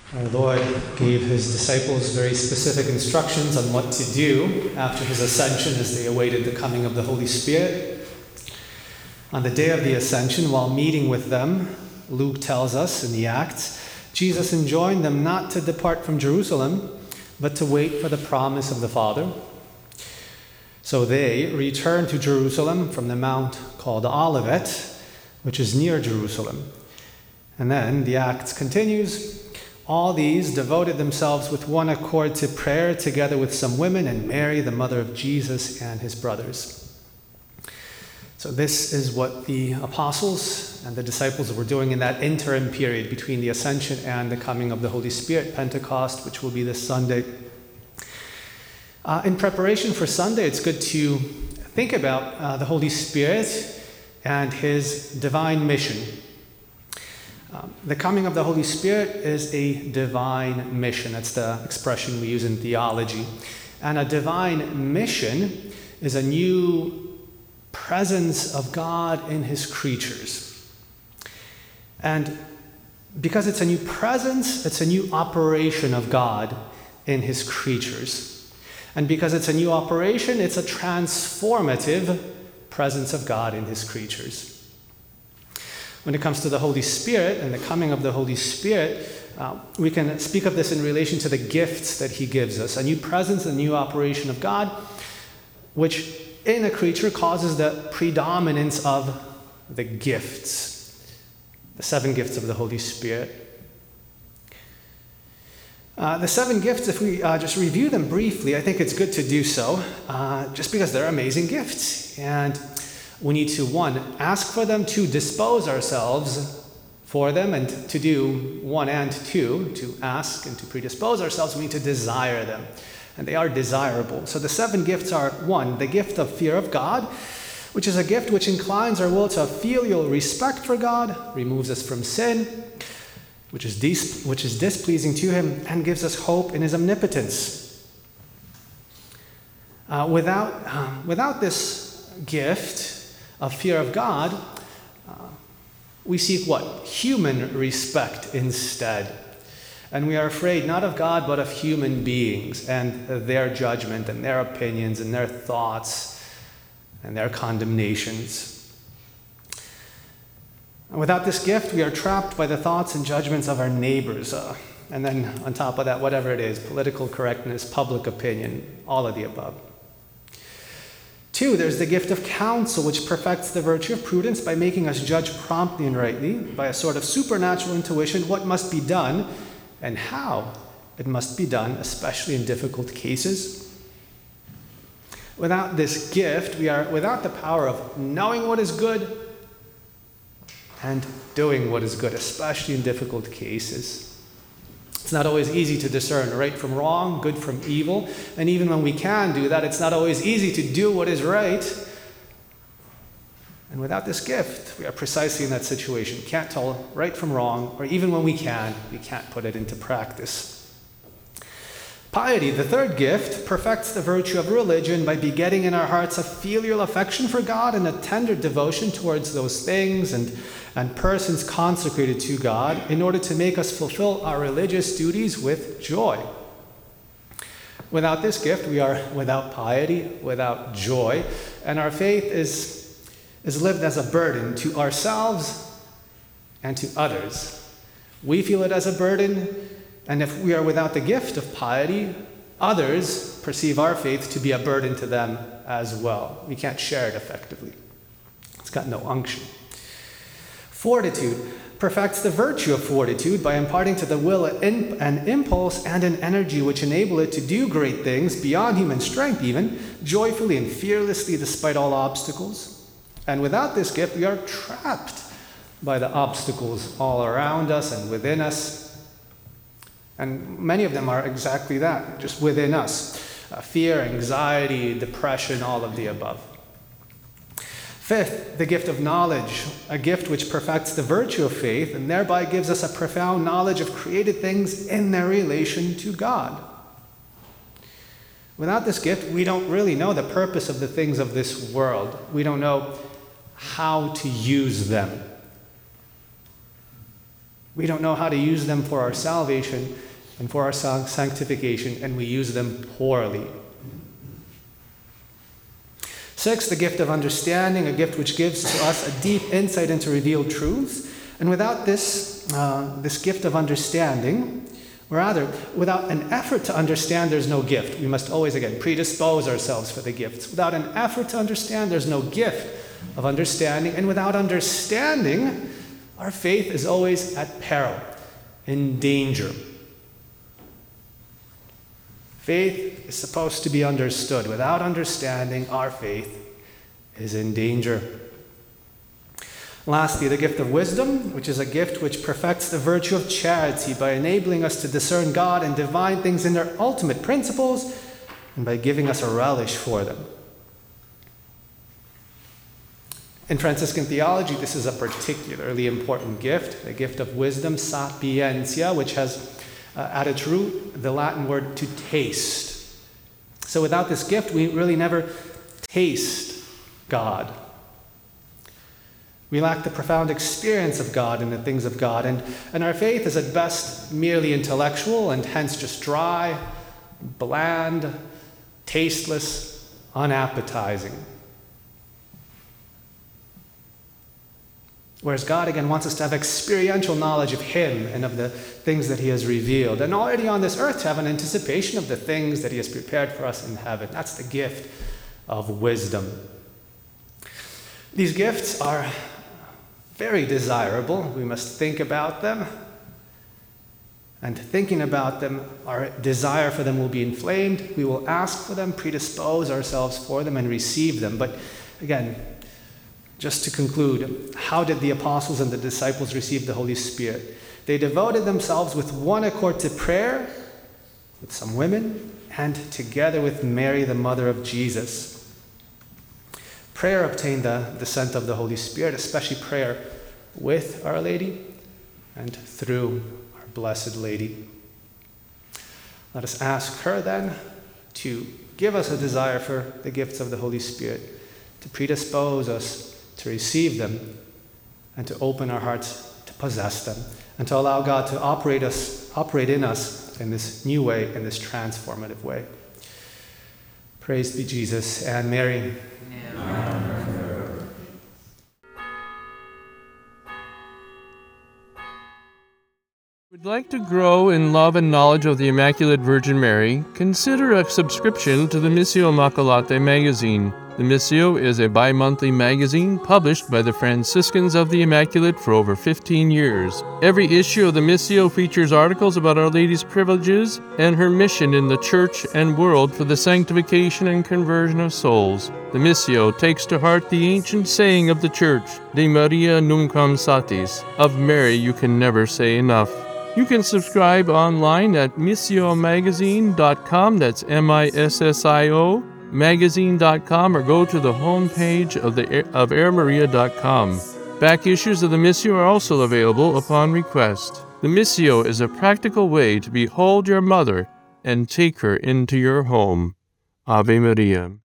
Our Lord gave his disciples very specific instructions on what to do after his ascension as they awaited the coming of the Holy Spirit. On the day of the ascension, while meeting with them, Luke tells us in the Acts, Jesus enjoined them not to depart from Jerusalem, but to wait for the promise of the Father. So they returned to Jerusalem from the mount called Olivet, which is near Jerusalem. And then the Acts continues, all these devoted themselves with one accord to prayer, together with some women and Mary, the mother of Jesus, and his brothers. So this is what the apostles and the disciples were doing in that interim period between the ascension and the coming of the Holy Spirit, Pentecost, which will be this Sunday. In preparation for Sunday, it's good to think about the Holy Spirit and his divine mission. The coming of the Holy Spirit is a divine mission. That's the expression we use in theology. And a divine mission is a new presence of God in his creatures. And because it's a new presence, it's a new operation of God in his creatures. And because it's a new operation, it's a transformative presence of God in his creatures. When it comes to the Holy Spirit and the coming of the Holy Spirit, we can speak of this in relation to the gifts that he gives us. A new presence, a new operation of God, which in a creature causes the predominance of the gifts, the 7 gifts of the Holy Spirit. The 7 gifts, if we just review them briefly, I think it's good to do so, just because they're amazing gifts. And we need to, 1, ask for them, 2, dispose ourselves for them, and to do 1 and 2, to ask and to predispose ourselves, we need to desire them. And they are desirable. So the 7 gifts are 1, the gift of fear of God, which is a gift which inclines our will to filial respect for God, removes us from sin, which is displeasing to him, and gives us hope in his omnipotence. Without this gift of fear of God, we seek what? Human respect instead. And we are afraid not of God, but of human beings and their judgment and their opinions and their thoughts and their condemnations. And without this gift, we are trapped by the thoughts and judgments of our neighbors. And then on top of that, whatever it is, political correctness, public opinion, all of the above. 2, there's the gift of counsel, which perfects the virtue of prudence by making us judge promptly and rightly, by a sort of supernatural intuition, what must be done and how it must be done, especially in difficult cases. Without this gift, we are without the power of knowing what is good and doing what is good, especially in difficult cases. It's not always easy to discern right from wrong, good from evil. And even when we can do that, it's not always easy to do what is right. And without this gift, we are precisely in that situation. We can't tell right from wrong, or even when we can't put it into practice. Piety, the 3rd gift, perfects the virtue of religion by begetting in our hearts a filial affection for God and a tender devotion towards those things and persons consecrated to God in order to make us fulfill our religious duties with joy. Without this gift, we are without piety, without joy, and our faith is lived as a burden to ourselves and to others. We feel it as a burden, and if we are without the gift of piety, others perceive our faith to be a burden to them as well. We can't share it effectively. It's got no unction. Fortitude perfects the virtue of fortitude by imparting to the will an impulse and an energy which enable it to do great things beyond human strength even, joyfully and fearlessly despite all obstacles. And without this gift, we are trapped by the obstacles all around us and within us. And many of them are exactly that, just within us. Fear, anxiety, depression, all of the above. 5th, the gift of knowledge, a gift which perfects the virtue of faith and thereby gives us a profound knowledge of created things in their relation to God. Without this gift, we don't really know the purpose of the things of this world. We don't know how to use them. We don't know how to use them for our salvation and for our sanctification, and we use them poorly. 6, the gift of understanding, a gift which gives to us a deep insight into revealed truths. And without this gift of understanding, or rather, without an effort to understand, there's no gift. We must always, again, predispose ourselves for the gifts. Without an effort to understand, there's no gift of understanding. And without understanding, our faith is always at peril, in danger. Faith is supposed to be understood. Without understanding, our faith is in danger. Lastly, the gift of wisdom, which is a gift which perfects the virtue of charity by enabling us to discern God and divine things in their ultimate principles and by giving us a relish for them. In Franciscan theology, this is a particularly important gift, the gift of wisdom, sapientia, which has at its root the Latin word to taste. So without this gift, we really never taste God. We lack the profound experience of God and the things of God, and our faith is at best merely intellectual and hence just dry, bland, tasteless, unappetizing. Whereas God, again, wants us to have experiential knowledge of Him and of the things that He has revealed, and already on this earth to have an anticipation of the things that He has prepared for us in heaven. That's the gift of wisdom. These gifts are very desirable. We must think about them. And thinking about them, our desire for them will be inflamed. We will ask for them, predispose ourselves for them, and receive them. But again, just to conclude, how did the apostles and the disciples receive the Holy Spirit? They devoted themselves with one accord to prayer, with some women, and together with Mary, the mother of Jesus. Prayer obtained the descent of the Holy Spirit, especially prayer with Our Lady and through our Blessed Lady. Let us ask her then to give us a desire for the gifts of the Holy Spirit, to predispose us to receive them, and to open our hearts to possess them, and to allow God to operate in us in this new way, in this transformative way. Praise be Jesus and Mary. Amen. Would like to grow in love and knowledge of the Immaculate Virgin Mary? Consider a subscription to the Missio Immaculate magazine. The Missio is a bi-monthly magazine published by the Franciscans of the Immaculate for over 15 years. Every issue of the Missio features articles about Our Lady's privileges and her mission in the Church and world for the sanctification and conversion of souls. The Missio takes to heart the ancient saying of the Church, De Maria Nunquam Satis, of Mary you can never say enough. You can subscribe online at missiomagazine.com, that's MISSIO, magazine.com, or go to the homepage of airmaria.com. Back issues of the Missio are also available upon request. The Missio is a practical way to behold your mother and take her into your home. Ave Maria.